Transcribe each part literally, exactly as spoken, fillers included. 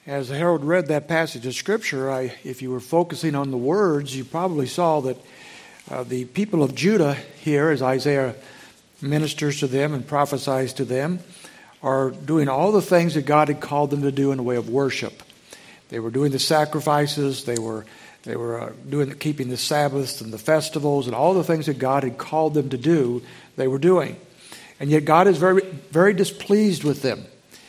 As Harold read that passage of Scripture, I, if you were focusing on the words, you probably saw that uh, the people of Judah here, as Isaiah ministers to them and prophesies to them, are doing all the things that God had called them to do in the way of worship. They were doing the sacrifices, they were they were uh, doing keeping the Sabbaths and the festivals and all the things that God had called them to do, they were doing. And yet God is very, very displeased with them.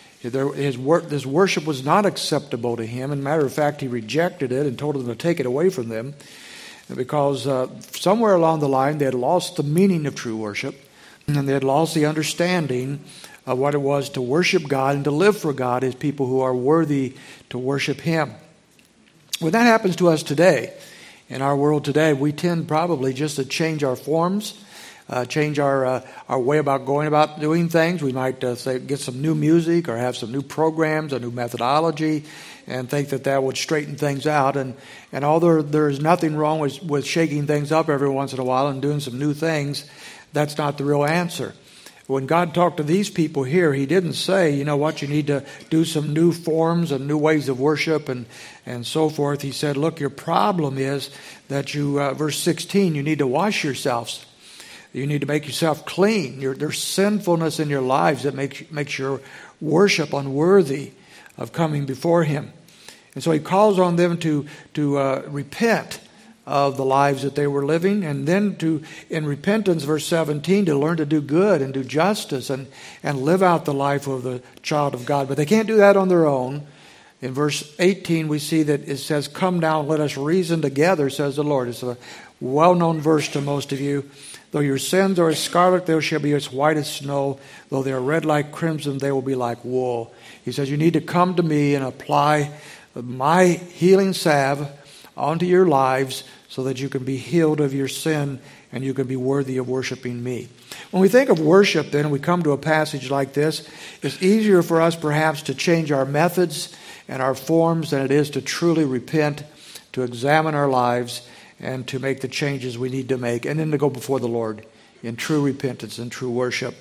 His, work, his worship was not acceptable to him. As a matter of fact, he rejected it and told them to take it away from them because uh, somewhere along the line they had lost the meaning of true worship and they had lost the understanding of what it was to worship God and to live for God as people who are worthy to worship Him. When that happens to us today, in our world today, we tend probably just to change our forms, Uh, change our uh, our way about going about doing things. We might uh, say get some new music or have some new programs, a new methodology, and think that that would straighten things out. And and although there is nothing wrong with, with shaking things up every once in a while and doing some new things, that's not the real answer. When God talked to these people here, He didn't say, you know what, you need to do some new forms and new ways of worship and, and so forth. He said, look, your problem is that you, uh, verse sixteen, you need to wash yourselves. You need to make yourself clean. You're, there's sinfulness in your lives that makes, makes your worship unworthy of coming before Him. And so He calls on them to, to uh, repent of the lives that they were living, and then to, in repentance, verse seventeen, to learn to do good and do justice and, and live out the life of the child of God. But they can't do that on their own. In verse eighteen, we see that it says, "Come down, let us reason together, says the Lord." It's a well-known verse to most of you. "Though your sins are as scarlet, they shall be as white as snow. Though they are red like crimson, they will be like wool." He says, you need to come to me and apply my healing salve onto your lives so that you can be healed of your sin and you can be worthy of worshiping me. When we think of worship, then, we come to a passage like this, it's easier for us perhaps to change our methods and our forms than it is to truly repent, to examine our lives, and to make the changes we need to make, and then to go before the Lord in true repentance and true worship.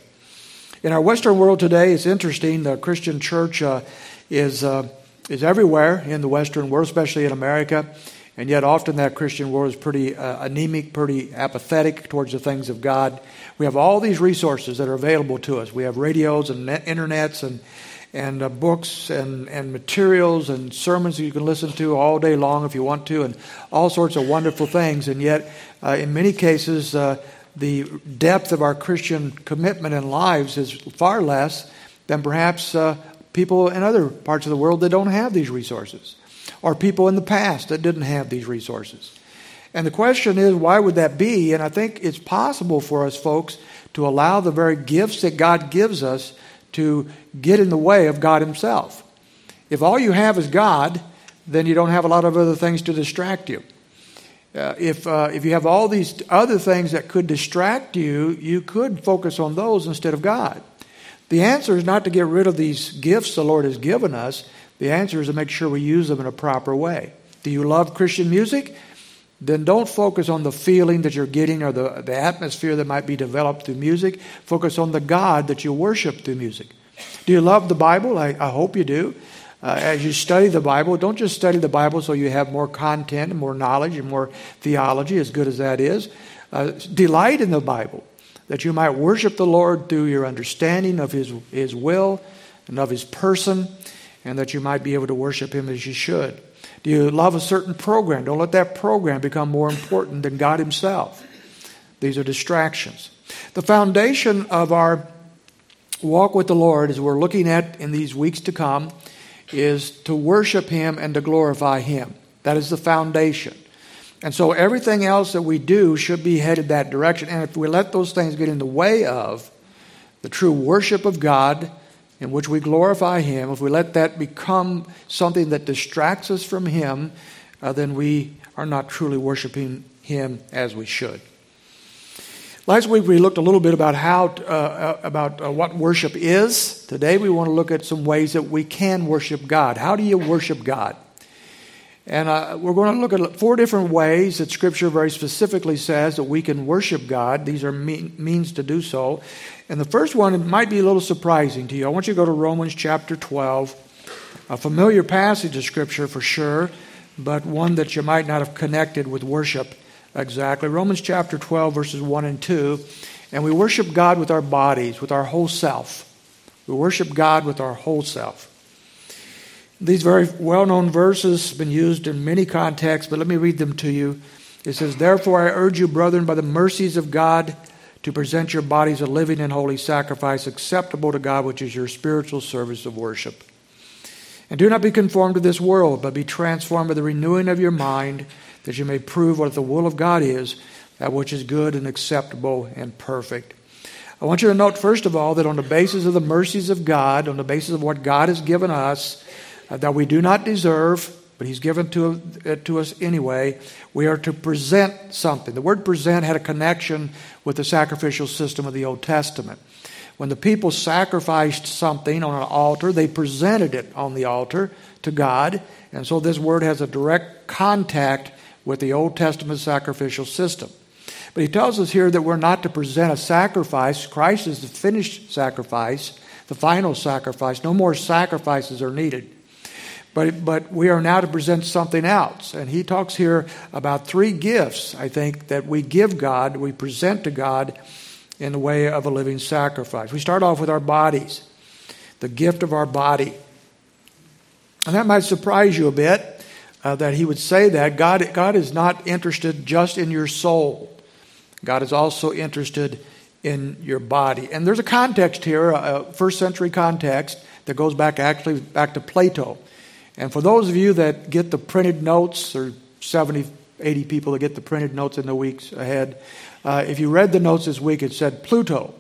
In our Western world today, it's interesting, the Christian church uh, is uh, is everywhere in the Western world, especially in America, and yet often that Christian world is pretty uh, anemic, pretty apathetic towards the things of God. We have all these resources that are available to us. We have radios and net, internets and and uh, books and, and materials and sermons that you can listen to all day long if you want to, and all sorts of wonderful things. And yet, uh, in many cases, uh, the depth of our Christian commitment in lives is far less than perhaps uh, people in other parts of the world that don't have these resources, or people in the past that didn't have these resources. And the question is, why would that be? And I think it's possible for us folks to allow the very gifts that God gives us to get in the way of God Himself. If all you have is God, then you don't have a lot of other things to distract you. Uh, if uh, if you have all these other things that could distract you, you could focus on those instead of God. The answer is not to get rid of these gifts the Lord has given us. The answer is to make sure we use them in a proper way. Do you love Christian music? Then don't focus on the feeling that you're getting or the, the atmosphere that might be developed through music. Focus on the God that you worship through music. Do you love the Bible? I, I hope you do. Uh, as you study the Bible, don't just study the Bible so you have more content and more knowledge and more theology, as good as that is. Uh, delight in the Bible, that you might worship the Lord through your understanding of His, His will and of His person, and that you might be able to worship Him as you should. Do you love a certain program? Don't let that program become more important than God Himself. These are distractions. The foundation of our walk with the Lord, as we're looking at in these weeks to come, is to worship Him and to glorify Him. That is the foundation. And so everything else that we do should be headed that direction. And if we let those things get in the way of the true worship of God, in which we glorify Him, if we let that become something that distracts us from Him, uh, then we are not truly worshiping Him as we should. Last week we looked a little bit about how uh, about uh, what worship is. Today we want to look at some ways that we can worship God. How do you worship God? And uh, we're going to look at four different ways that Scripture very specifically says that we can worship God. These are mean, means to do so. And the first one, it might be a little surprising to you. I want you to go to Romans chapter twelve. a familiar passage of Scripture for sure, but one that you might not have connected with worship exactly. Romans chapter twelve, verses one and two. And we worship God with our bodies, with our whole self. We worship God with our whole self. These very well-known verses have been used in many contexts, but let me read them to you. It says, "Therefore I urge you, brethren, by the mercies of God, to present your bodies a living and holy sacrifice, acceptable to God, which is your spiritual service of worship. And do not be conformed to this world, but be transformed by the renewing of your mind, that you may prove what the will of God is, that which is good and acceptable and perfect." I want you to note, first of all, that on the basis of the mercies of God, on the basis of what God has given us, uh, that we do not deserve, but He's given to, uh, to us anyway, we are to present something. The word present had a connection with the sacrificial system of the Old Testament. When the people sacrificed something on an altar, they presented it on the altar to God. And so this word has a direct contact with the Old Testament sacrificial system. But he tells us here that we're not to present a sacrifice. Christ is the finished sacrifice, the final sacrifice. No more sacrifices are needed. But, but we are now to present something else. And he talks here about three gifts, I think, that we give God, we present to God in the way of a living sacrifice. We start off with our bodies, the gift of our body. And that might surprise you a bit uh, that he would say that. God, God is not interested just in your soul. God is also interested in your body. And there's a context here, a first century context, that goes back actually back to Plato. And for those of you that get the printed notes, or seventy, eighty people that get the printed notes in the weeks ahead, uh, if you read the notes this week, it said Pluto.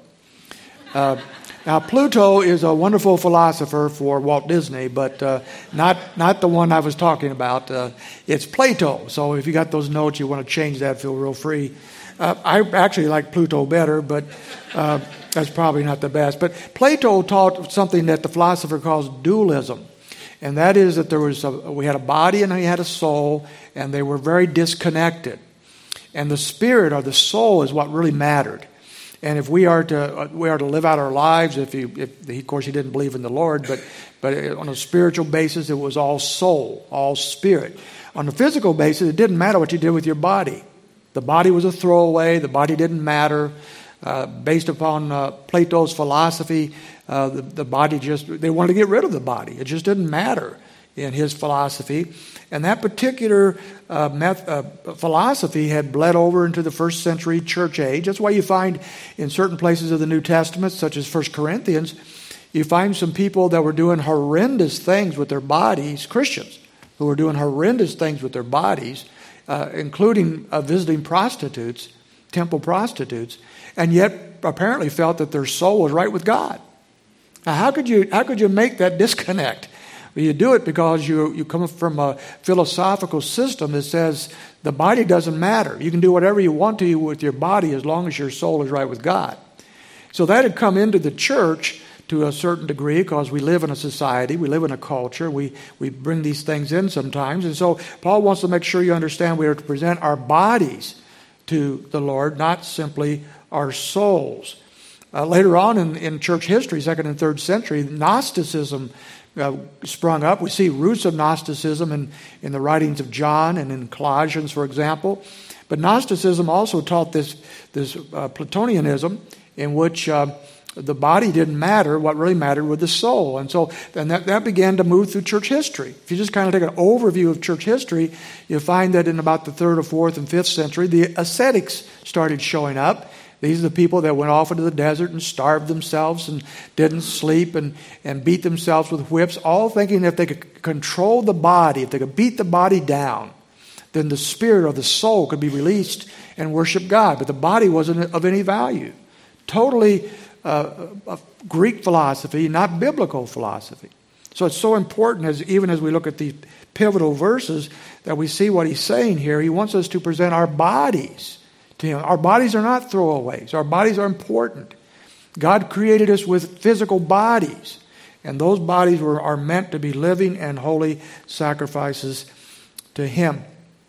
Uh, now, Pluto is a wonderful philosopher for Walt Disney, but uh, not not the one I was talking about. Uh, it's Plato. So if you got those notes, you want to change that, feel real free. Uh, I actually like Pluto better, but uh, that's probably not the best. But Plato taught something that the philosopher calls dualism. And that is that there was a, we had a body and we had a soul, and they were very disconnected. And the spirit or the soul is what really mattered. And if we are to we are to live out our lives, if you, if of course he didn't believe in the Lord, but but on a spiritual basis, it was all soul, all spirit. On a physical basis, it didn't matter what you did with your body. The body was a throwaway. The body didn't matter. Uh, based upon uh, Plato's philosophy, uh, the, the body just, they wanted to get rid of the body. It just didn't matter in his philosophy. And that particular uh, meth- uh, philosophy had bled over into the first century church age. That's why you find in certain places of the New Testament, such as First Corinthians, you find some people that were doing horrendous things with their bodies, Christians, who were doing horrendous things with their bodies, uh, including uh, visiting prostitutes, temple prostitutes, and yet apparently felt that their soul was right with God. Now, how could you how could you make that disconnect? Well, you do it because you you come from a philosophical system that says the body doesn't matter. You can do whatever you want to with your body as long as your soul is right with God. So that had come into the church to a certain degree because we live in a society, we live in a culture, we, we bring these things in sometimes. And so Paul wants to make sure you understand we are to present our bodies to the Lord, not simply our souls. Uh, later on in, in church history, second and third century, Gnosticism uh, sprung up. We see roots of Gnosticism in, in the writings of John and in Colossians, for example. But Gnosticism also taught this, this uh, Platonianism in which uh, the body didn't matter. What really mattered was the soul. And so and that, that began to move through church history. If you just kind of take an overview of church history, you find that in about the third or fourth and fifth century, the ascetics started showing up. These are the people that went off into the desert and starved themselves and didn't sleep and, and beat themselves with whips, all thinking if they could control the body, if they could beat the body down, then the spirit or the soul could be released and worship God. But the body wasn't of any value. Totally uh, a Greek philosophy, not biblical philosophy. So it's so important, as even as we look at these pivotal verses, that we see what he's saying here. He wants us to present our bodies to him. Our bodies are not throwaways. Our bodies are important. God created us with physical bodies, and those bodies were, are meant to be living and holy sacrifices to him.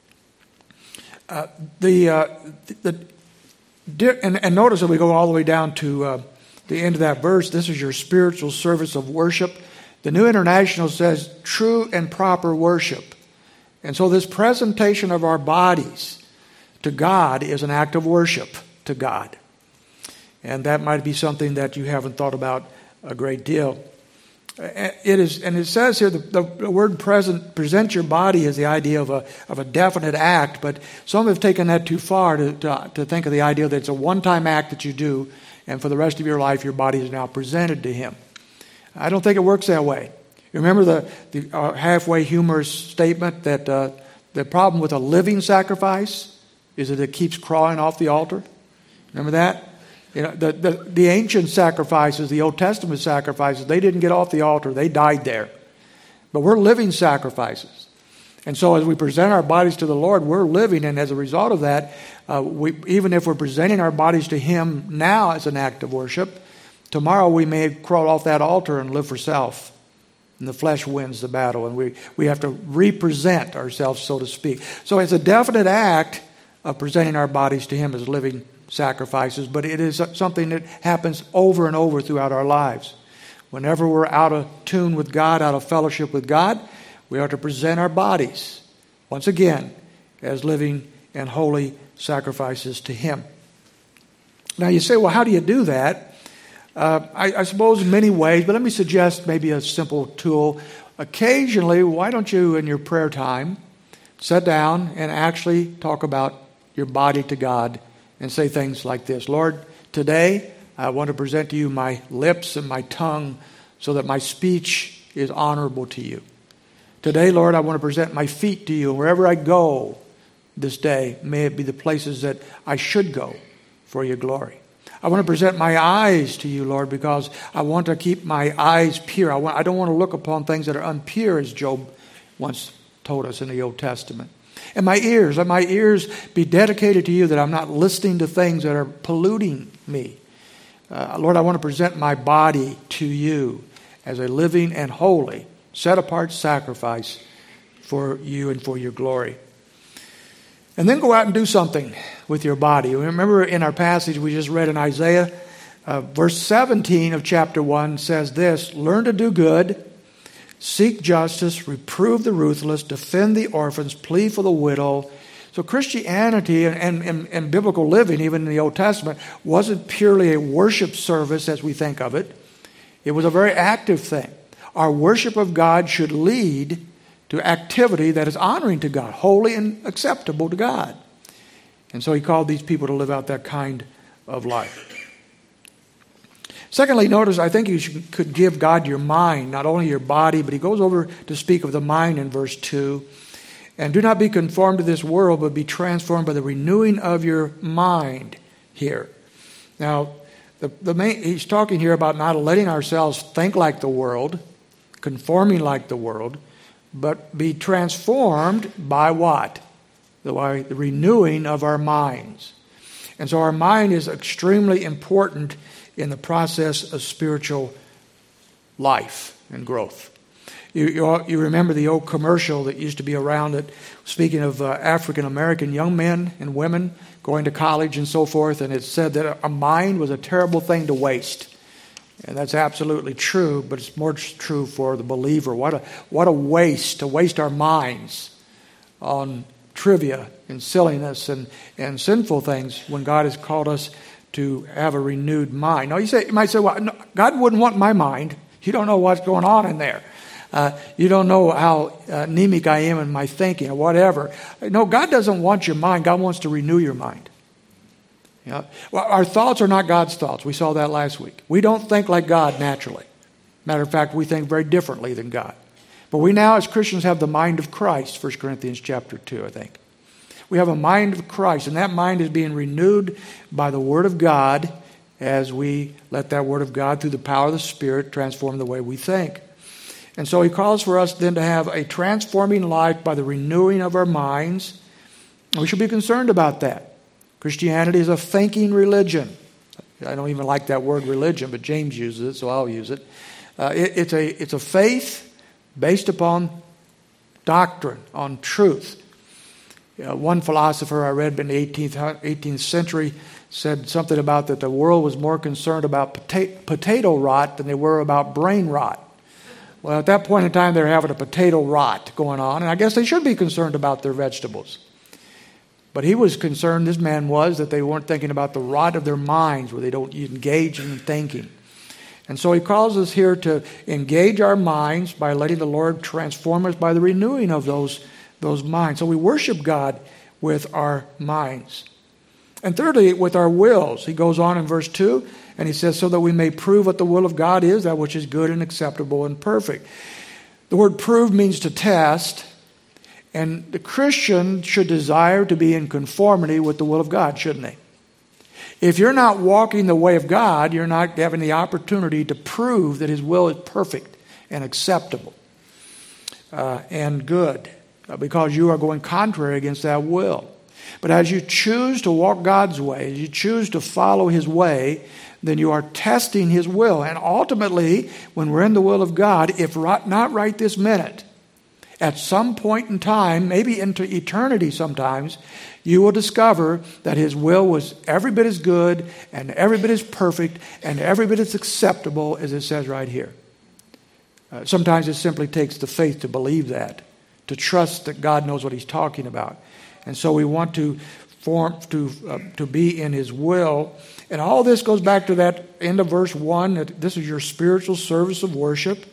Uh, the, uh, the, the and, and notice that we go all the way down to uh, the end of that verse. This is your spiritual service of worship. The New International says true and proper worship. And so this presentation of our bodies to God is an act of worship to God. And that might be something that you haven't thought about a great deal. It is, and it says here, the, the word present, present your body is the idea of a of a definite act, but some have taken that too far to, to, to think of the idea that it's a one-time act that you do, and for the rest of your life, your body is now presented to Him. I don't think it works that way. You remember the, the uh, halfway humorous statement that uh, the problem with a living sacrifice is that it keeps crawling off the altar? Remember that? You know, the, the, the ancient sacrifices, the Old Testament sacrifices, they didn't get off the altar. They died there. But we're living sacrifices. And so as we present our bodies to the Lord, we're living. And as a result of that, uh, we, even if we're presenting our bodies to Him now as an act of worship, tomorrow we may crawl off that altar and live for self. And the flesh wins the battle. And we, we have to represent ourselves, so to speak. So it's a definite act of presenting our bodies to Him as living sacrifices, but it is something that happens over and over throughout our lives. Whenever we're out of tune with God, out of fellowship with God, we are to present our bodies, once again, as living and holy sacrifices to Him. Now you say, well, how do you do that? Uh, I, I suppose in many ways, but let me suggest maybe a simple tool. Occasionally, why don't you, in your prayer time, sit down and actually talk about your body to God and say things like this: Lord, today I want to present to you my lips and my tongue so that my speech is honorable to you. Today, Lord, I want to present my feet to you. And wherever I go this day, may it be the places that I should go for your glory. I want to present my eyes to you, Lord, because I want to keep my eyes pure. I, want, I don't want to look upon things that are impure, as Job once told us in the Old Testament. And my ears, let my ears be dedicated to you, that I'm not listening to things that are polluting me. Uh, Lord, I want to present my body to you as a living and holy, set-apart sacrifice for you and for your glory. And then go out and do something with your body. Remember in our passage we just read in Isaiah, uh, verse seventeen of chapter one says this: learn to do good, seek justice, reprove the ruthless, defend the orphans, plead for the widow. So Christianity and, and, and, and biblical living, even in the Old Testament, wasn't purely a worship service as we think of it. It was a very active thing. Our worship of God should lead to activity that is honoring to God, holy and acceptable to God. And so He called these people to live out that kind of life. Secondly, notice, I think you should, could give God your mind, not only your body, but He goes over to speak of the mind in verse two. And do not be conformed to this world, but be transformed by the renewing of your mind here. Now, the, the main, he's talking here about not letting ourselves think like the world, conforming like the world, but be transformed by what? The, by the renewing of our minds. And so our mind is extremely important in the process of spiritual life and growth. You, you, you remember the old commercial that used to be around it, speaking of uh, African American young men and women going to college and so forth, and it said that a mind was a terrible thing to waste. And that's absolutely true, but it's more true for the believer. What a, what a waste to waste our minds on trivia and silliness and, and sinful things when God has called us to have a renewed mind. Now you say, you might say, well, no, God wouldn't want my mind. You don't know what's going on in there. Uh, you don't know how uh, anemic I am in my thinking or whatever. No, God doesn't want your mind. God wants to renew your mind. You know? Well, our thoughts are not God's thoughts. We saw that last week. We don't think like God naturally. Matter of fact, we think very differently than God. But we now as Christians have the mind of Christ, First Corinthians chapter two, I think. We have a mind of Christ, and that mind is being renewed by the Word of God as we let that Word of God, through the power of the Spirit, transform the way we think. And so He calls for us then to have a transforming life by the renewing of our minds. We should be concerned about that. Christianity is a thinking religion. I don't even like that word religion, but James uses it, so I'll use it. Uh, it it's, a, it's a faith based upon doctrine, on truth. Uh, one philosopher I read in the eighteenth, eighteenth century said something about that the world was more concerned about potato, potato rot than they were about brain rot. Well, at that point in time, they're having a potato rot going on, and I guess they should be concerned about their vegetables. But he was concerned, this man was, that they weren't thinking about the rot of their minds, where they don't engage in thinking. And so he calls us here to engage our minds by letting the Lord transform us by the renewing of those, those minds. So we worship God with our minds. And thirdly, with our wills. He goes on in verse two, and he says, so that we may prove what the will of God is, that which is good and acceptable and perfect. The word prove means to test, and the Christian should desire to be in conformity with the will of God, shouldn't he? If you're not walking the way of God, you're not having the opportunity to prove that His will is perfect and acceptable uh, and good, uh, because you are going contrary against that will. But as you choose to walk God's way, as you choose to follow His way, then you are testing His will. And ultimately, when we're in the will of God, if right, not right this minute, at some point in time, maybe into eternity sometimes, you will discover that His will was every bit as good and every bit as perfect and every bit as acceptable as it says right here. Uh, sometimes it simply takes the faith to believe that, to trust that God knows what He's talking about. And so we want to form to uh, to be in His will. And all this goes back to that end of verse one, that this is your spiritual service of worship.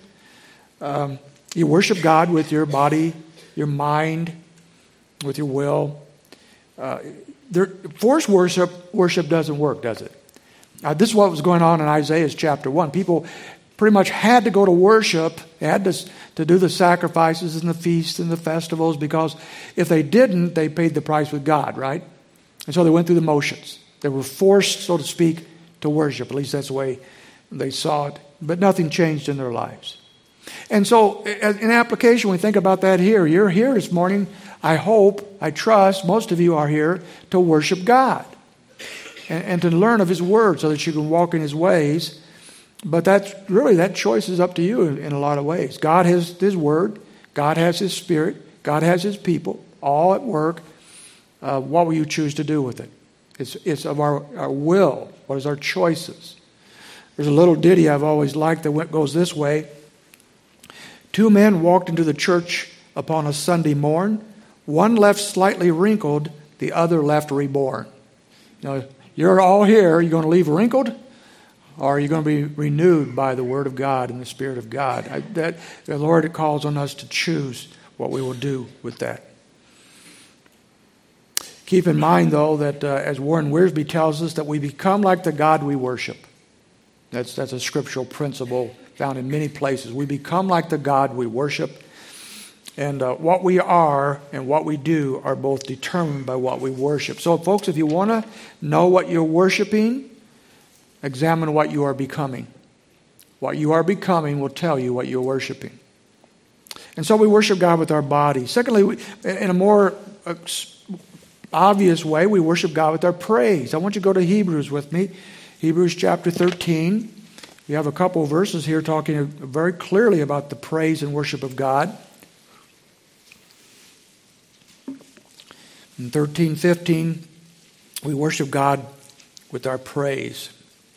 Um, you worship God with your body, your mind, with your will. Uh, there, forced worship worship doesn't work, does it? Uh, this is what was going on in Isaiah chapter one. People pretty much had to go to worship, they had to, to do the sacrifices and the feasts and the festivals, because if they didn't, they paid the price with God, right? And so they went through the motions. They were forced, so to speak, to worship. At least that's the way they saw it. But nothing changed in their lives. And so in application, we think about that here. You're here this morning, I hope, I trust, most of you are here to worship God and, and to learn of His Word so that you can walk in His ways. But that's really, that choice is up to you in, in a lot of ways. God has His Word. God has His Spirit. God has His people, all at work. Uh, what will you choose to do with it? It's, it's of our, our will. What is our choices? There's a little ditty I've always liked that went, goes this way. Two men walked into the church upon a Sunday morn. One left slightly wrinkled, the other left reborn. You know, you're all here. Are you going to leave wrinkled? Or are you going to be renewed by the Word of God and the Spirit of God? I, that, the Lord calls on us to choose what we will do with that. Keep in mind, though, that uh, as Warren Wiersbe tells us, that we become like the God we worship. That's, that's a scriptural principle found in many places. We become like the God we worship. And uh, what we are and what we do are both determined by what we worship. So, folks, if you want to know what you're worshiping, examine what you are becoming. What you are becoming will tell you what you're worshiping. And so we worship God with our body. Secondly, we, in a more uh, obvious way, we worship God with our praise. I want you to go to Hebrews with me. Hebrews chapter thirteen. We have a couple of verses here talking very clearly about the praise and worship of God. In thirteen fifteen, we worship God with our praise.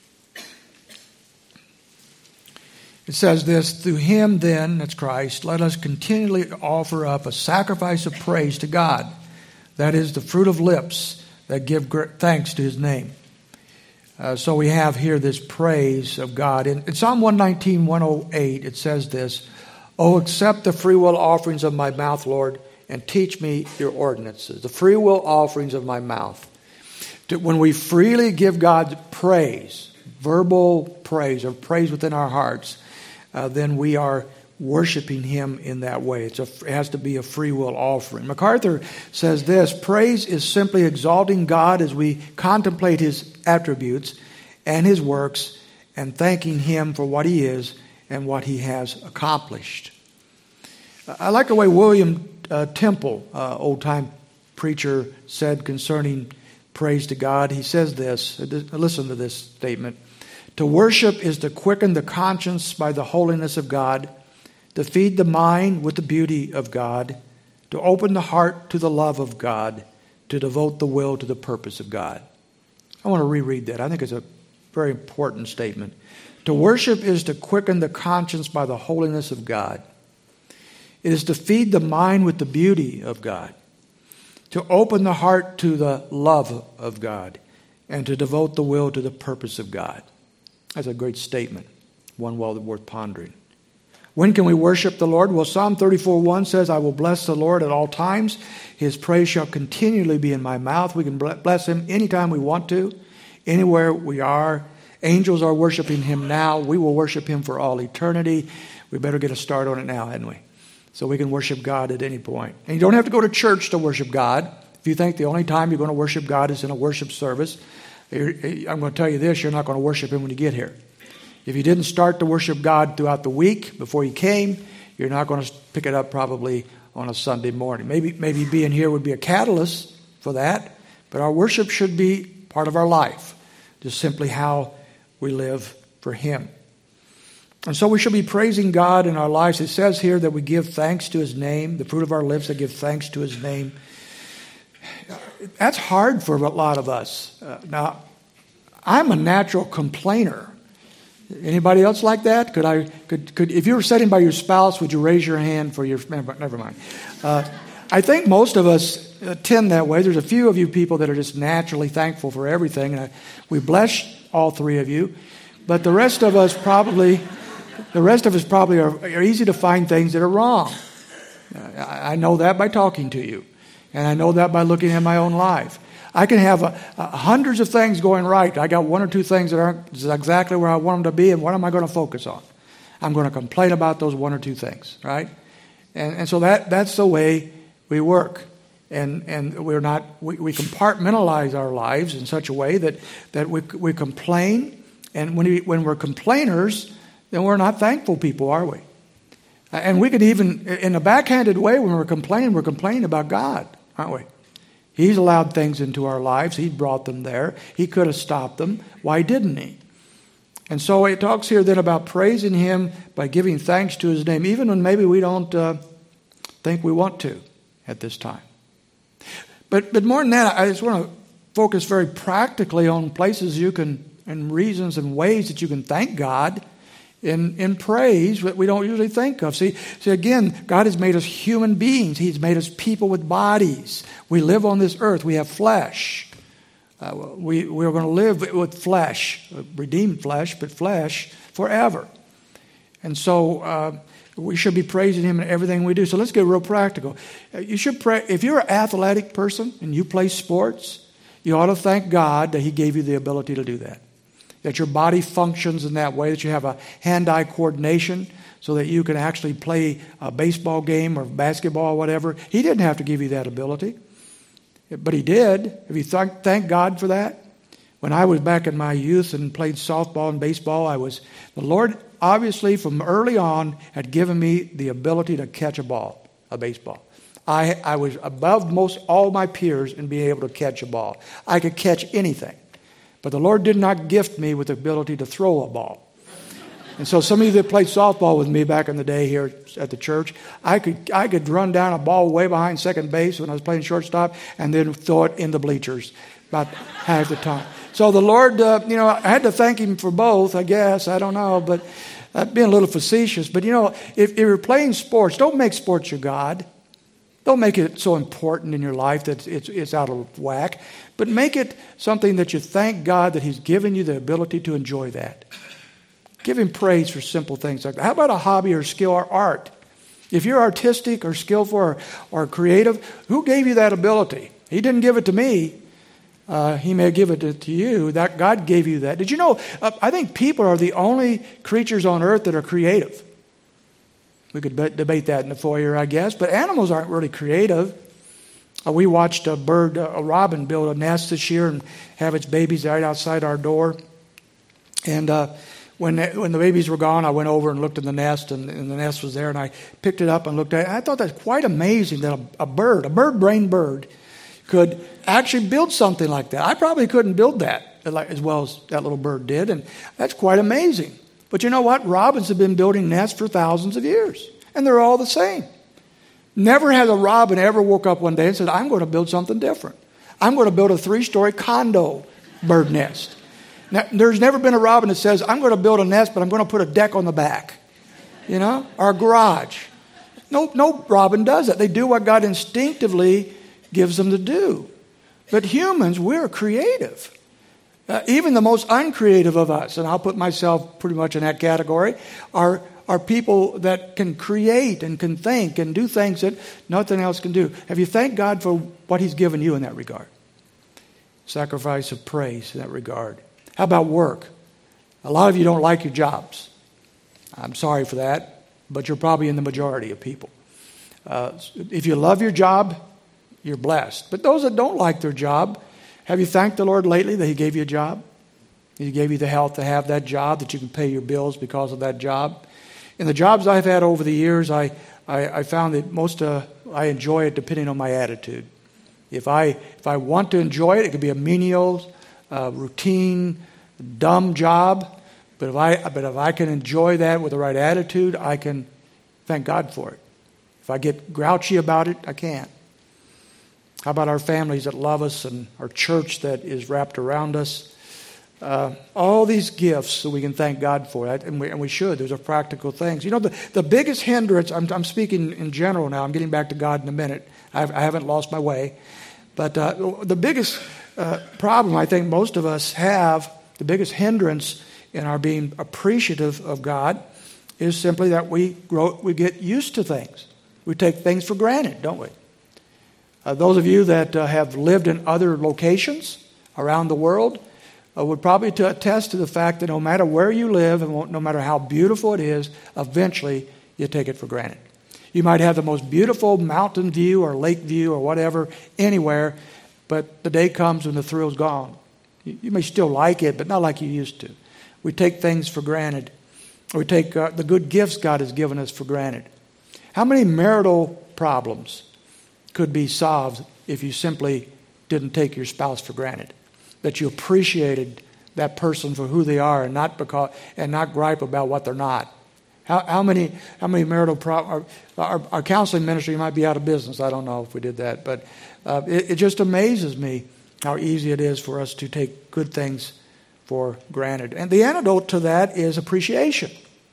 It says this, through Him then, that's Christ, let us continually offer up a sacrifice of praise to God. That is the fruit of lips that give thanks to His name. Uh, so we have here this praise of God. In, in Psalm one nineteen, one oh eight, it says this, oh, accept the freewill offerings of my mouth, Lord, and teach me your ordinances. The freewill offerings of my mouth. To, when we freely give God praise, verbal praise, or praise within our hearts, uh, then we are worshiping Him in that way. It's a, it has to be a free will offering. MacArthur says this, praise is simply exalting God as we contemplate His attributes and His works and thanking Him for what He is and what He has accomplished. I like the way William uh, Temple, uh, old-time preacher, said concerning praise to God. He says this, listen to this statement, to worship is to quicken the conscience by the holiness of God, to feed the mind with the beauty of God, to open the heart to the love of God, to devote the will to the purpose of God. I want to reread that. I think it's a very important statement. To worship is to quicken the conscience by the holiness of God. It is to feed the mind with the beauty of God, to open the heart to the love of God, and to devote the will to the purpose of God. That's a great statement, one well worth pondering. When can we worship the Lord? Well, Psalm thirty-four one says, I will bless the Lord at all times. His praise shall continually be in my mouth. We can bless him anytime we want to, anywhere we are. Angels are worshiping him now. We will worship him for all eternity. We better get a start on it now, hadn't we? So we can worship God at any point. And you don't have to go to church to worship God. If you think the only time you're going to worship God is in a worship service, I'm going to tell you this, you're not going to worship him when you get here. If you didn't start to worship God throughout the week before you came, you're not going to pick it up probably on a Sunday morning. Maybe, maybe being here would be a catalyst for that, but our worship should be part of our life, just simply how we live for him. And so we should be praising God in our lives. It says here that we give thanks to his name, the fruit of our lips that give thanks to his name. That's hard for a lot of us. Uh, now, I'm a natural complainer. Anybody else like that? Could I? Could could if you were sitting by your spouse, would you raise your hand for your? Never, never mind. Uh, I think most of us tend that way. There's a few of you people that are just naturally thankful for everything, and I, we bless all three of you. But the rest of us probably, the rest of us probably are, are easy to find things that are wrong. I, I know that by talking to you, and I know that by looking at my own life. I can have a, a hundreds of things going right. I got one or two things that aren't exactly where I want them to be, and what am I going to focus on? I'm going to complain about those one or two things, right? And and so that that's the way we work, and and we're not we, we compartmentalize our lives in such a way that that we we complain, and when we, when we're complainers, then we're not thankful people, are we? And we could even, in a backhanded way, when we're complaining, we're complaining about God, aren't we? He's allowed things into our lives. He brought them there. He could have stopped them. Why didn't he? And so it talks here then about praising him by giving thanks to his name, even when maybe we don't uh, think we want to at this time. But but more than that, I just want to focus very practically on places you can, and reasons and ways that you can thank God in, in praise that we don't usually think of. See, see, again, God has made us human beings. He's made us people with bodies. We live on this earth. We have flesh. Uh, we, we're going to live with flesh, redeemed flesh, but flesh forever. And so uh, we should be praising him in everything we do. So let's get real practical. You should pray. If you're an athletic person and you play sports, you ought to thank God that he gave you the ability to do that. That your body functions in that way, that you have a hand-eye coordination so that you can actually play a baseball game or basketball or whatever. He didn't have to give you that ability, but he did. Have you th- thanked God for that? When I was back in my youth and played softball and baseball, I was the Lord obviously from early on had given me the ability to catch a ball, a baseball. I, I was above most all my peers in being able to catch a ball. I could catch anything. But the Lord did not gift me with the ability to throw a ball. And so some of you that played softball with me back in the day here at the church, I could I could run down a ball way behind second base when I was playing shortstop and then throw it in the bleachers about half the time. So the Lord, uh, you know, I had to thank him for both, I guess. I don't know, but uh, being a little facetious. But, you know, if, if you're playing sports, don't make sports your God. Don't make it so important in your life that it's, it's out of whack. But make it something that you thank God that he's given you the ability to enjoy that. Give him praise for simple things like that. How about a hobby or skill or art? If you're artistic or skillful or, or creative, who gave you that ability? He didn't give it to me. Uh, he may give it to, to you. That God gave you that. Did you know, uh, I think people are the only creatures on earth that are creative. We could be- debate that in the foyer, I guess. But animals aren't really creative. Uh, we watched a bird, uh, a robin, build a nest this year and have its babies right outside our door. And uh, when the, when the babies were gone, I went over and looked in the nest, and, and the nest was there. And I picked it up and looked at it. And I thought that's quite amazing that a, a bird, a bird-brained bird, could actually build something like that. I probably couldn't build that as well as that little bird did. And that's quite amazing. But you know what? Robins have been building nests for thousands of years. And they're all the same. Never has a robin ever woke up one day and said, I'm going to build something different. I'm going to build a three-story condo bird nest. Now, there's never been a robin that says, I'm going to build a nest, but I'm going to put a deck on the back, you know, or a garage. No, no robin does that. They do what God instinctively gives them to do. But humans, we're creative. Uh, even the most uncreative of us, and I'll put myself pretty much in that category, are, are people that can create and can think and do things that nothing else can do. Have you thanked God for what He's given you in that regard? Sacrifice of praise in that regard. How about work? A lot of you don't like your jobs. I'm sorry for that, but you're probably in the majority of people. Uh, if you love your job, you're blessed. But those that don't like their job, have you thanked the Lord lately that He gave you a job? He gave you the health to have that job, that you can pay your bills because of that job. In the jobs I've had over the years, I, I, I found that most uh, I enjoy it depending on my attitude. If I if I want to enjoy it, it could be a menial, uh, routine, dumb job. But if I but if I can enjoy that with the right attitude, I can thank God for it. If I get grouchy about it, I can't. How about our families that love us and our church that is wrapped around us? Uh, all these gifts that we can thank God for, that, and we, and we should. Those are practical things. You know, the, the biggest hindrance, I'm, I'm speaking in general now, I'm getting back to God in a minute. I've, I haven't lost my way. But uh, the biggest uh, problem I think most of us have, the biggest hindrance in our being appreciative of God is simply that we grow, we get used to things. We take things for granted, don't we? Uh, those of you that uh, have lived in other locations around the world uh, would probably to attest to the fact that no matter where you live and no matter how beautiful it is, eventually you take it for granted. You might have the most beautiful mountain view or lake view or whatever anywhere, but the day comes when the thrill's gone. You, you may still like it, but not like you used to. We take things for granted. We take uh, the good gifts God has given us for granted. How many marital problems could be solved if you simply didn't take your spouse for granted? That you appreciated that person for who they are and not because and not gripe about what they're not. How, how many how many marital problems? Our, our, our counseling ministry might be out of business. I don't know if we did that, but uh, it, it just amazes me how easy it is for us to take good things for granted. And the antidote to that is appreciation.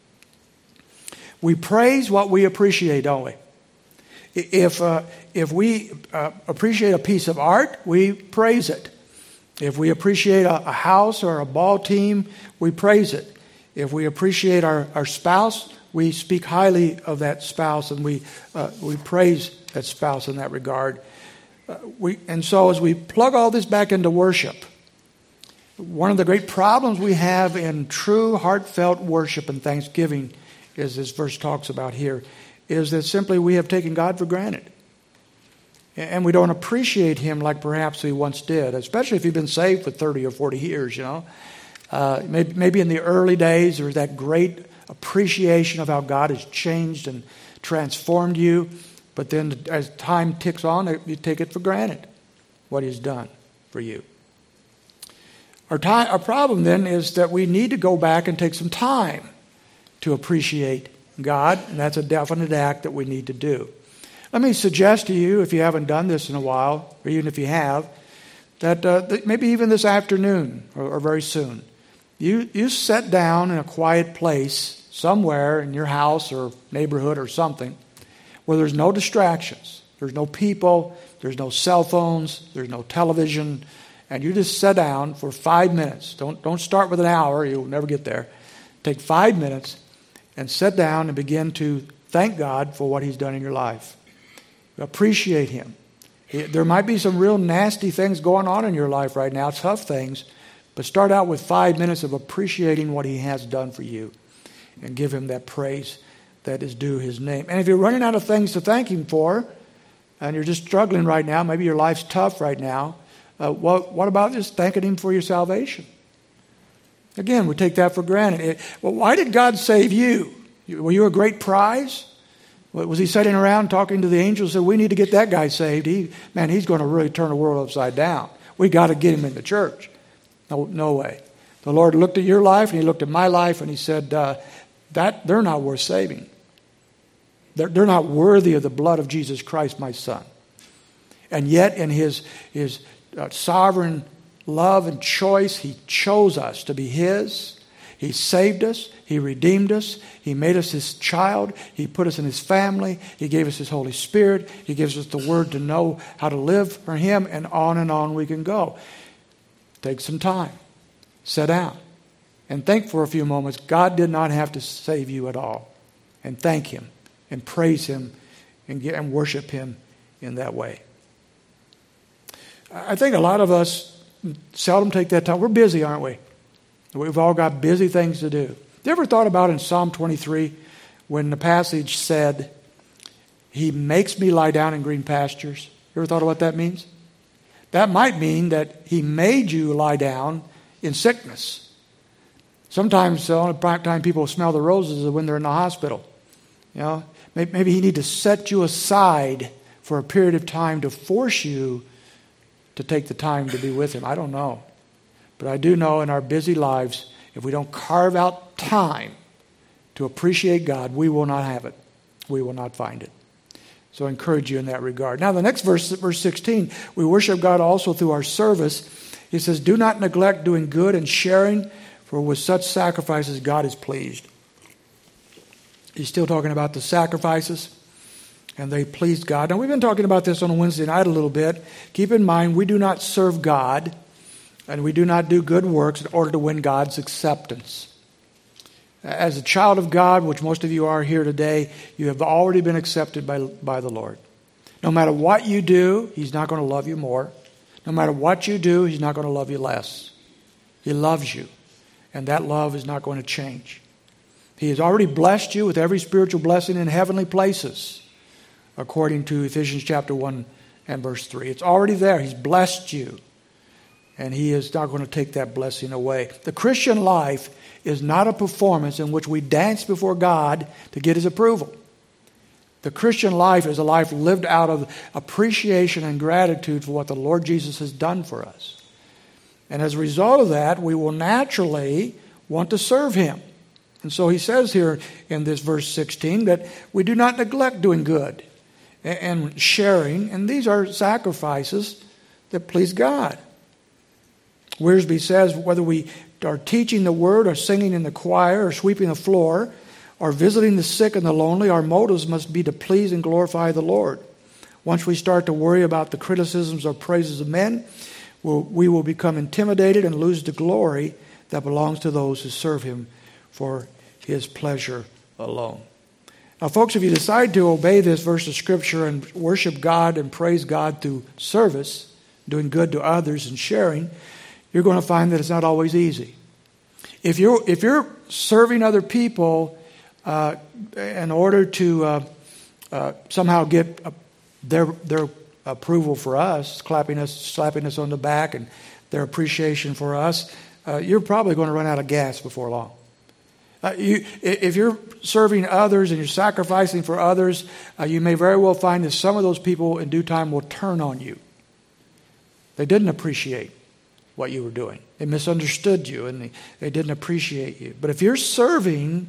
We praise what we appreciate, don't we? If uh, if we uh, appreciate a piece of art, we praise it. If we appreciate a, a house or a ball team, we praise it. If we appreciate our, our spouse, we speak highly of that spouse and we uh, we praise that spouse in that regard. Uh, we and so as we plug all this back into worship, one of the great problems we have in true heartfelt worship and thanksgiving, as this verse talks about here, is that simply we have taken God for granted. And we don't appreciate Him like perhaps we once did, especially if you've been saved for thirty or forty years, you know. Uh, maybe, maybe in the early days there was that great appreciation of how God has changed and transformed you. But then as time ticks on, you take it for granted, what He's done for you. Our, time, our problem then is that we need to go back and take some time to appreciate God, and that's a definite act that we need to do. Let me suggest to you, if you haven't done this in a while, or even if you have, that, uh, that maybe even this afternoon or, or very soon, you, you sit down in a quiet place somewhere in your house or neighborhood or something where there's no distractions, there's no people, there's no cell phones, there's no television, and you just sit down for five minutes. Don't, don't start with an hour, you'll never get there. Take five minutes and sit down and begin to thank God for what He's done in your life. Appreciate Him. There might be some real nasty things going on in your life right now, tough things, but start out with five minutes of appreciating what He has done for you and give Him that praise that is due His name. And if you're running out of things to thank Him for and you're just struggling right now, maybe your life's tough right now, uh, what, what about just thanking Him for your salvation? Again, we take that for granted. It, well, why did God save you? Were you a great prize? Was He sitting around talking to the angels and said, we need to get that guy saved? He, man, he's going to really turn the world upside down. We got to get him in the church. No, no way. The Lord looked at your life and He looked at my life and He said, uh, that they're not worth saving. They're, they're not worthy of the blood of Jesus Christ, my son. And yet in His, his uh, sovereign love and choice. He chose us to be His. He saved us. He redeemed us. He made us His child. He put us in His family. He gave us His Holy Spirit. He gives us the Word to know how to live for Him, and on and on we can go. Take some time. Sit down. And think for a few moments. God did not have to save you at all. And thank Him. And praise Him. And, get, and worship Him in that way. I think a lot of us seldom take that time. We're busy, aren't we? We've all got busy things to do. You ever thought about in Psalm twenty-three when the passage said, He makes me lie down in green pastures? You ever thought of what that means? That might mean that He made you lie down in sickness. Sometimes the only time people smell the roses is when they're in the hospital. You know, maybe He needs to set you aside for a period of time to force you to take the time to be with Him. I don't know. But I do know in our busy lives, if we don't carve out time to appreciate God, we will not have it. We will not find it. So I encourage you in that regard. Now the next verse, verse sixteen, we worship God also through our service. He says, do not neglect doing good and sharing, for with such sacrifices God is pleased. He's still talking about the sacrifices, and they pleased God. Now we've been talking about this on a Wednesday night a little bit. Keep in mind, we do not serve God, and we do not do good works in order to win God's acceptance. As a child of God, which most of you are here today, you have already been accepted by, by the Lord. No matter what you do, He's not going to love you more. No matter what you do, He's not going to love you less. He loves you, and that love is not going to change. He has already blessed you with every spiritual blessing in heavenly places, according to Ephesians chapter one and verse three. It's already there. He's blessed you. And He is not going to take that blessing away. The Christian life is not a performance in which we dance before God to get His approval. The Christian life is a life lived out of appreciation and gratitude for what the Lord Jesus has done for us. And as a result of that, we will naturally want to serve Him. And so He says here in this verse sixteen that we do not neglect doing good and sharing. And these are sacrifices that please God. Wiersbe says whether we are teaching the Word or singing in the choir or sweeping the floor or visiting the sick and the lonely, our motives must be to please and glorify the Lord. Once we start to worry about the criticisms or praises of men, we'll, we will become intimidated and lose the glory that belongs to those who serve Him for His pleasure alone. Now, folks, if you decide to obey this verse of Scripture and worship God and praise God through service, doing good to others and sharing, you're going to find that it's not always easy. If you're, if you're serving other people uh, in order to uh, uh, somehow get uh, their, their approval for us, clapping us, slapping us on the back, and their appreciation for us, uh, you're probably going to run out of gas before long. Uh, you, if you're serving others and you're sacrificing for others, uh, you may very well find that some of those people in due time will turn on you. They didn't appreciate what you were doing. They misunderstood you and they, they didn't appreciate you. But if you're serving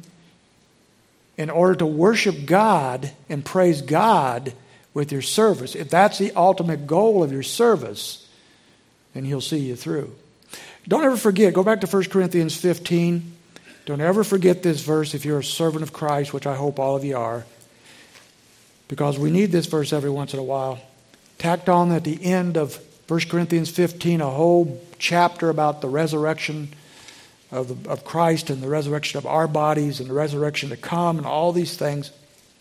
in order to worship God and praise God with your service, if that's the ultimate goal of your service, then He'll see you through. Don't ever forget, go back to First Corinthians fifteen. Don't ever forget this verse if you're a servant of Christ, which I hope all of you are, because we need this verse every once in a while. Tacked on at the end of First Corinthians fifteen, a whole chapter about the resurrection of, the, of Christ and the resurrection of our bodies and the resurrection to come and all these things.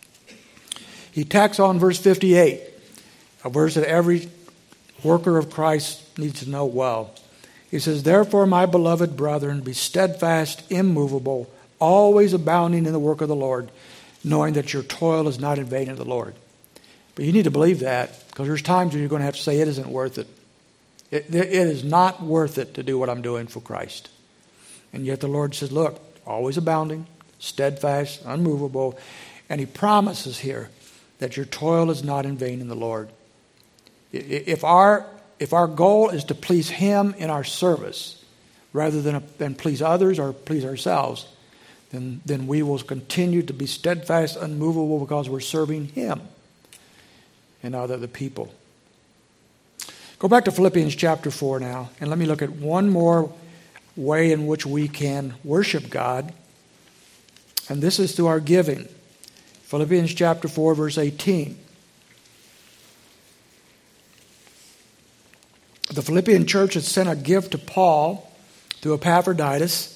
He tacks on verse fifty-eight, a verse that every worker of Christ needs to know well. He says, therefore, my beloved brethren, be steadfast, immovable, always abounding in the work of the Lord, knowing that your toil is not in vain in the Lord. But you need to believe that, because there's times when you're going to have to say it isn't worth it. It, it is not worth it to do what I'm doing for Christ. And yet the Lord says, look, always abounding, steadfast, unmovable. And He promises here that your toil is not in vain in the Lord. If our, if our goal is to please Him in our service, rather than, than please others or please ourselves, then, then we will continue to be steadfast, unmovable, because we're serving Him and not other people. Go back to Philippians chapter four now, and let me look at one more way in which we can worship God, and this is through our giving. Philippians chapter four, verse eighteen. The Philippian church had sent a gift to Paul through Epaphroditus,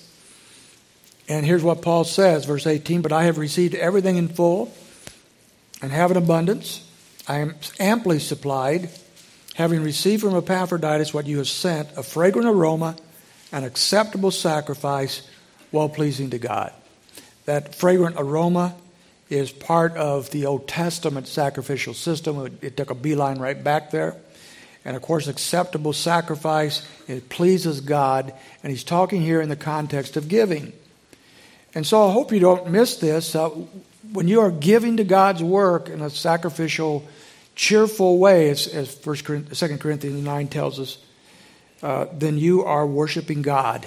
and here's what Paul says, verse eighteen, "But I have received everything in full and have an abundance. I am amply supplied, having received from Epaphroditus what you have sent, a fragrant aroma, an acceptable sacrifice, well-pleasing to God." That fragrant aroma is part of the Old Testament sacrificial system. It, it took a beeline right back there. And of course, acceptable sacrifice, it pleases God. And he's talking here in the context of giving. And so I hope you don't miss this. Uh, when you are giving to God's work in a sacrificial, cheerful way, as, as Second Corinthians nine tells us, uh, then you are worshiping God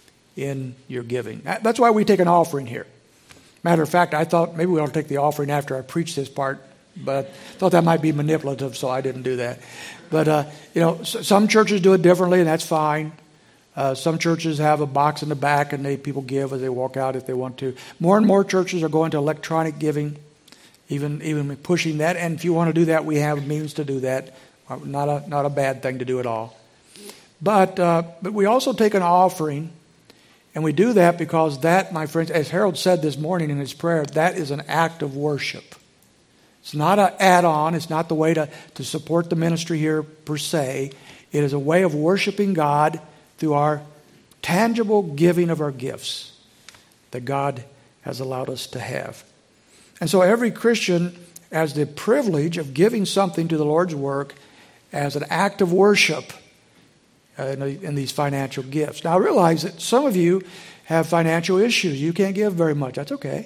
in your giving. That's why we take an offering here. Matter of fact, I thought maybe we ought to take the offering after I preach this part, but I thought that might be manipulative, so I didn't do that. But, uh, you know, some churches do it differently, and that's fine. Uh, some churches have a box in the back, and they people give as they walk out if they want to. More and more churches are going to electronic giving, even even pushing that. And if you want to do that, we have means to do that. Not a not a bad thing to do at all. But uh, but we also take an offering, and we do that because that, my friends, as Harold said this morning in his prayer, that is an act of worship. It's not an add-on. It's not the way to, to support the ministry here per se. It is a way of worshiping God through our tangible giving of our gifts that God has allowed us to have. And so every Christian has the privilege of giving something to the Lord's work as an act of worship uh, in, in these financial gifts. Now I realize that some of you have financial issues. You can't give very much. That's okay.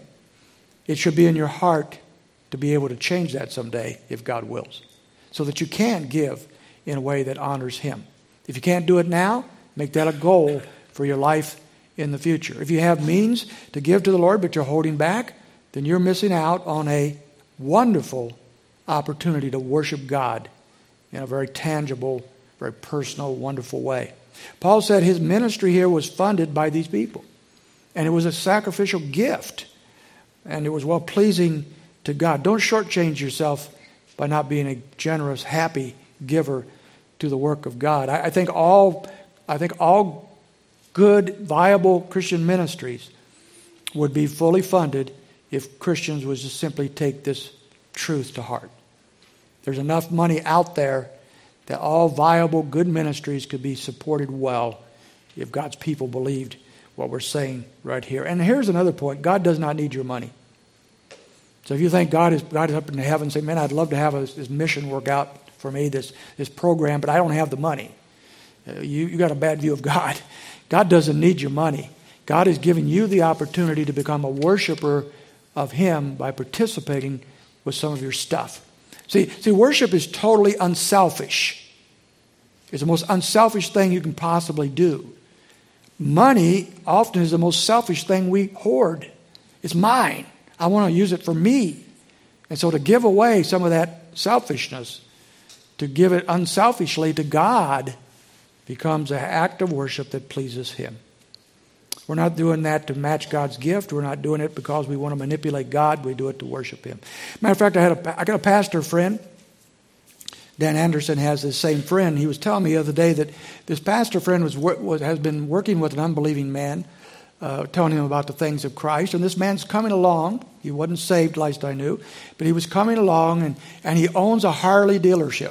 It should be in your heart to be able to change that someday if God wills, so that you can give in a way that honors Him. If you can't do it now, make that a goal for your life in the future. If you have means to give to the Lord but you're holding back, then you're missing out on a wonderful opportunity to worship God in a very tangible, very personal, wonderful way. Paul said his ministry here was funded by these people, and it was a sacrificial gift, and it was well-pleasing to God. Don't shortchange yourself by not being a generous, happy giver to the work of God. I, I think all, I think all good, viable Christian ministries would be fully funded if Christians would just simply take this truth to heart. There's enough money out there that all viable, good ministries could be supported well if God's people believed what we're saying right here. And here's another point. God does not need your money. So if you think God is God is up in heaven and say, man, I'd love to have a, this mission work out for me, this, this program, but I don't have the money. Uh, you, you got a bad view of God. God doesn't need your money. God is giving you the opportunity to become a worshiper of Him by participating with some of your stuff. See, see, worship is totally unselfish. It's the most unselfish thing you can possibly do. Money often is the most selfish thing we hoard. It's mine. I want to use it for me. And so to give away some of that selfishness, to give it unselfishly to God, becomes an act of worship that pleases Him. We're not doing that to match God's gift. We're not doing it because we want to manipulate God. We do it to worship Him. Matter of fact, I had a, I got a pastor friend. Dan Anderson has this same friend. He was telling me the other day that this pastor friend was, was has been working with an unbelieving man, uh, telling him about the things of Christ. And this man's coming along. He wasn't saved, last I knew, but he was coming along, and, and he owns a Harley dealership.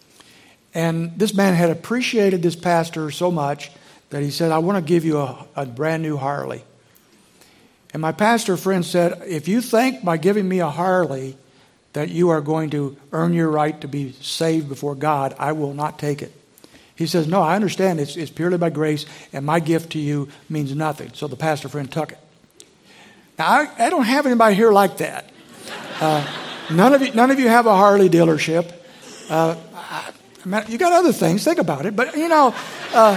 And this man had appreciated this pastor so much that he said, I want to give you a, a brand new Harley. And my pastor friend said, if you think by giving me a Harley that you are going to earn your right to be saved before God, I will not take it. He says, no, I understand it's, it's purely by grace, and my gift to you means nothing. So the pastor friend took it. Now, I, I don't have anybody here like that. Uh, none of you, none of you have a Harley dealership. Uh, I, you got other things. Think about it. But, you know... Uh,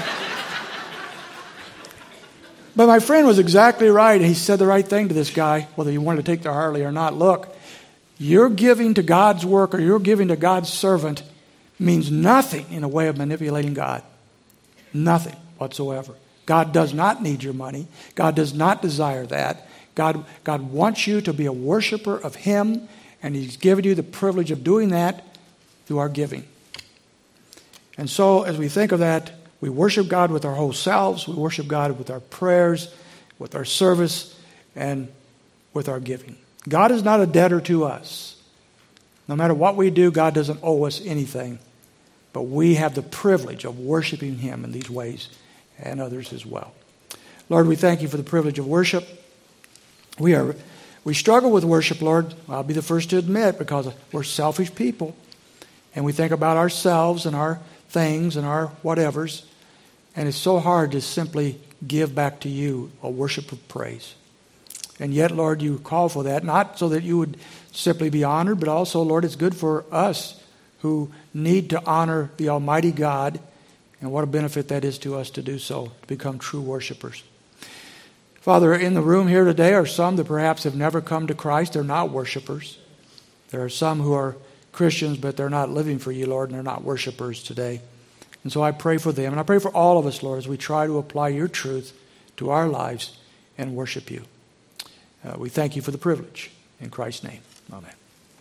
But my friend was exactly right. He said the right thing to this guy, whether he wanted to take the Harley or not. Look, you're giving to God's work, or you're giving to God's servant means nothing in a way of manipulating God. Nothing whatsoever. God does not need your money. God does not desire that. God, God wants you to be a worshiper of Him, and He's given you the privilege of doing that through our giving. And so as we think of that, we worship God with our whole selves. We worship God with our prayers, with our service, and with our giving. God is not a debtor to us. No matter what we do, God doesn't owe us anything. But we have the privilege of worshiping Him in these ways, and others as well. Lord, we thank You for the privilege of worship. We are we struggle with worship, Lord. I'll be the first to admit, because we're selfish people. And we think about ourselves and our things and our whatevers. And it's so hard to simply give back to You a worship of praise. And yet, Lord, You call for that, not so that You would simply be honored, but also, Lord, it's good for us who need to honor the Almighty God. And what a benefit that is to us to do so, to become true worshipers. Father, in the room here today are some that perhaps have never come to Christ. They're not worshipers. There are some who are Christians, but they're not living for You, Lord, and they're not worshipers today. And so I pray for them, and I pray for all of us, Lord, as we try to apply Your truth to our lives and worship You. Uh, we thank You for the privilege. In Christ's name, amen.